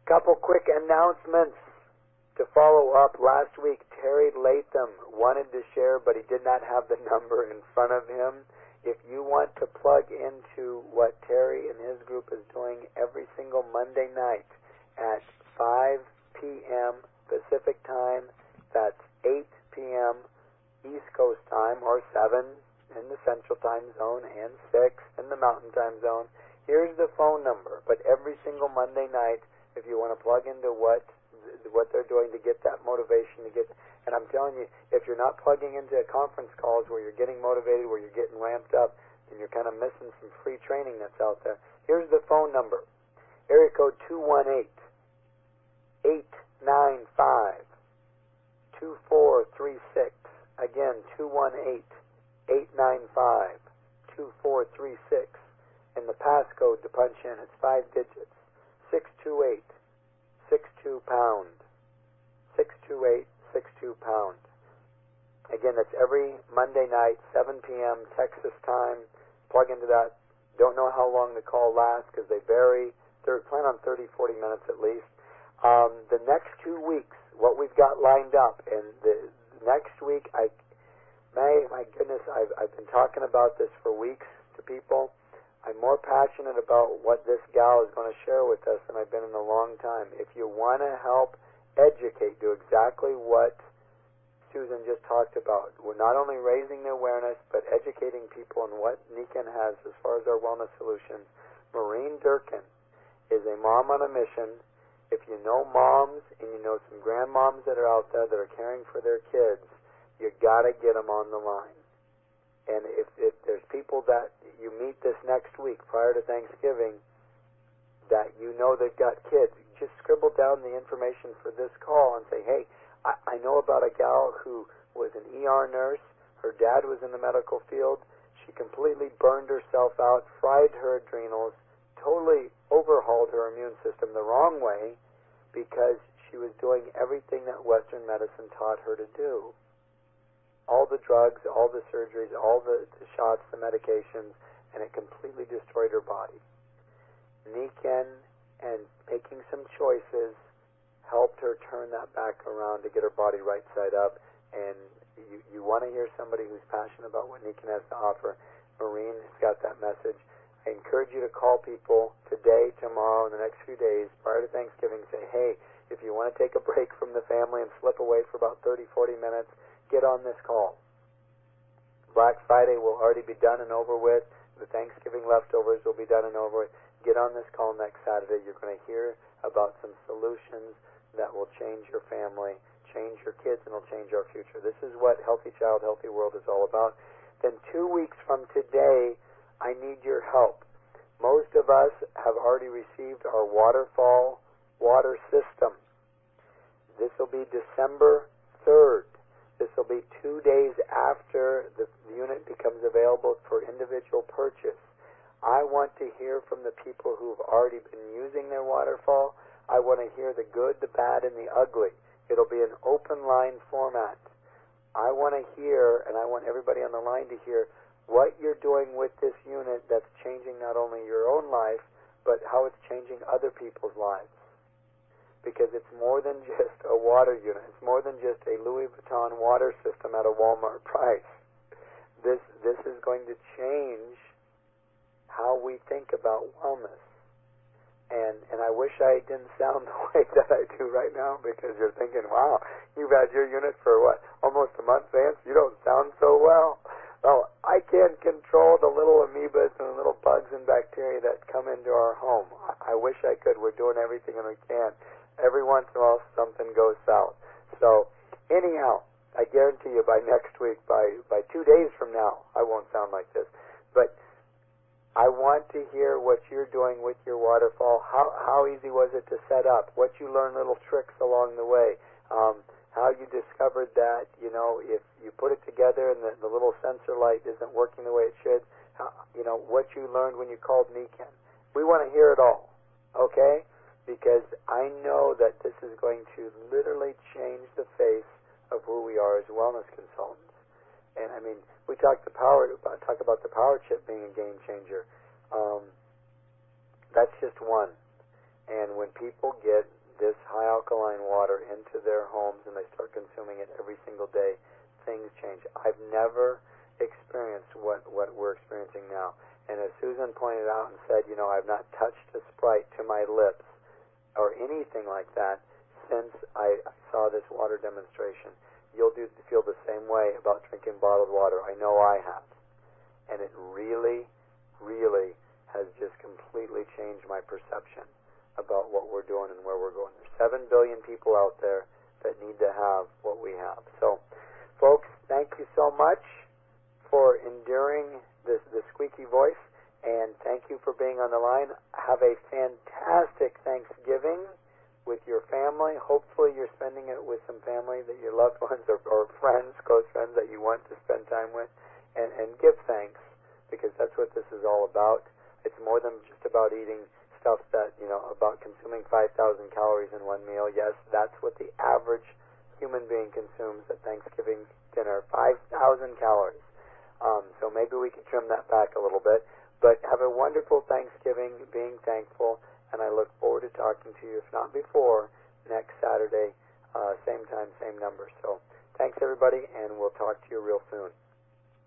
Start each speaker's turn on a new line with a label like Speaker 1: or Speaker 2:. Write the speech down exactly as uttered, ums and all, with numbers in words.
Speaker 1: Couple quick announcements to follow up. Last week, Terry Latham wanted to share, but he did not have the number in front of him. If you want to plug into what Terry and his group is doing every single Monday night at five p.m. Pacific time, that's eight p.m. East Coast time, or seven in the Central Time Zone and six in the Mountain Time Zone, here's the phone number. But every single Monday night, if you want to plug into what what they're doing to get that motivation to get, and I'm telling you, if you're not plugging into conference calls where you're getting motivated, where you're getting ramped up, then you're kind of missing some free training that's out there. Here's the phone number. Area code two one eight, eight nine five, two four three six. Again, two one eight, eight nine five, two four three six. And the passcode to punch in, it's five digits. six two eight, six two pound. six two eight, six two pound. Again, that's every Monday night, seven p.m. Texas time. Plug into that. Don't know how long the call lasts because they vary. They're plan on thirty, forty minutes at least. Um, the next two weeks, what we've got lined up, and the next week, I, my, my goodness, I've, I've been talking about this for weeks to people. I'm more passionate about what this gal is going to share with us than I've been in a long time. If you want to help educate, do exactly what Susan just talked about. We're not only raising the awareness, but educating people on what Nikken has as far as our wellness solutions. Maureen Durkin is a mom on a mission. If you know moms and you know some grandmoms that are out there that are caring for their kids, you got to get them on the line. And if, if there's people that you meet this next week prior to Thanksgiving that you know they've got kids, just scribble down the information for this call and say, hey, I, I know about a gal who was an E R nurse. Her dad was in the medical field. She completely burned herself out, fried her adrenals, totally overhauled her immune system the wrong way because she was doing everything that Western medicine taught her to do. All the drugs, all the surgeries, all the, the shots, the medications, and it completely destroyed her body. Nikken and making some choices helped her turn that back around to get her body right side up. And you, you want to hear somebody who's passionate about what Nikken has to offer. Maureen has got that message. I encourage you to call people today, tomorrow, in the next few days, prior to Thanksgiving, say, hey, if you want to take a break from the family and slip away for about thirty, forty minutes, get on this call. Black Friday will already be done and over with. The Thanksgiving leftovers will be done and over with. Get on this call next Saturday. You're going to hear about some solutions that will change your family, change your kids, and will change our future. This is what Healthy Child, Healthy World is all about. Then two weeks from today, I need your help. Most of us have already received our waterfall water system. This will be December third. This will be two days after the unit becomes available for individual purchase. I want to hear from the people who've already been using their waterfall. I want to hear the good, the bad, and the ugly. It'll be an open line format. I want to hear, and I want everybody on the line to hear, what you're doing with this unit that's changing not only your own life, but how it's changing other people's lives. Because it's more than just a water unit. It's more than just a Louis Vuitton water system at a Walmart price. This this is going to change how we think about wellness. And and I wish I didn't sound the way that I do right now, because you're thinking, wow, you've had your unit for what, almost a month, Vance? You don't sound so well. Well, I can't control the little amoebas and the little bugs and bacteria that come into our home. I, I wish I could. We're doing everything and we can. Every once in a while, something goes south. So, anyhow, I guarantee you by next week, by, by two days from now, I won't sound like this. But I want to hear what you're doing with your waterfall. How how easy was it to set up? What you learned, little tricks along the way. Um, how you discovered that, you know, if you put it together and the, the little sensor light isn't working the way it should, how, you know, what you learned when you called Nikken. We want to hear it all, okay? Because I know that this is going to literally change the face of who we are as wellness consultants. And, I mean, we talk, the power, talk about the power chip being a game changer. Um, that's just one. And when people get this high alkaline water into their homes and they start consuming it every single day, things change. I've never experienced what, what we're experiencing now. And as Susan pointed out and said, you know, I've not touched a Sprite to my lips or anything like that since I saw this water demonstration. You'll do feel the same way about drinking bottled water. I know I have. And it really, really has just completely changed my perception about what we're doing and where we're going. There's seven billion people out there that need to have what we have. So, folks, thank you so much for enduring this, this squeaky voice, and thank you for being on the line. Have a fantastic Thanksgiving with your family. Hopefully you're spending it with some family that your loved ones or, or friends, close friends that you want to spend time with, and, and give thanks, because that's what this is all about. It's more than just about eating stuff that, you know, about consuming five thousand calories in one meal. Yes, that's what the average human being consumes at Thanksgiving dinner, five thousand calories. Um, so maybe we can trim that back a little bit. But have a wonderful Thanksgiving, being thankful, and I look forward to talking to you, if not before, next Saturday, uh, same time, same number. So thanks, everybody, and we'll talk to you real soon.